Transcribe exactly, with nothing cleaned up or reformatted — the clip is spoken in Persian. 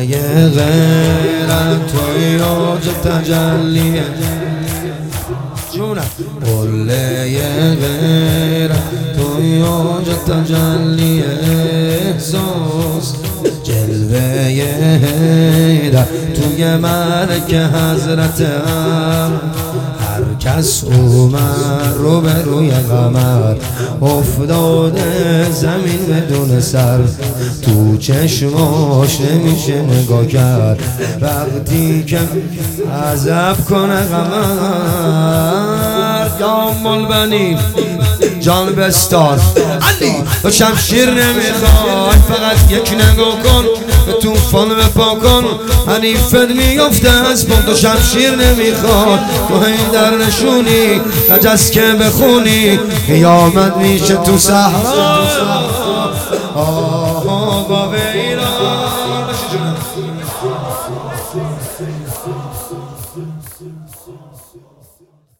غیرت توی اوج تجلیه جونم قله غیرت توی اوج تجلیه احساس جلوه حیدر توی ملک حضرتم هر کس اومد رو به روی قمر افتاده زمین بدون سر تو چشماش نمیشه نگاه کرد وقتی که عذب کنه قمر یا ملبنی جان بستار علی و شمشیر نمیخوای فقط یک نگاه کن به توفان بپا کن حریفت میفته از پا تو شمشیر نمیخواد تو حیدر نشونی نجس که بخونی قیامت میشه تو صحرا آها باب ایران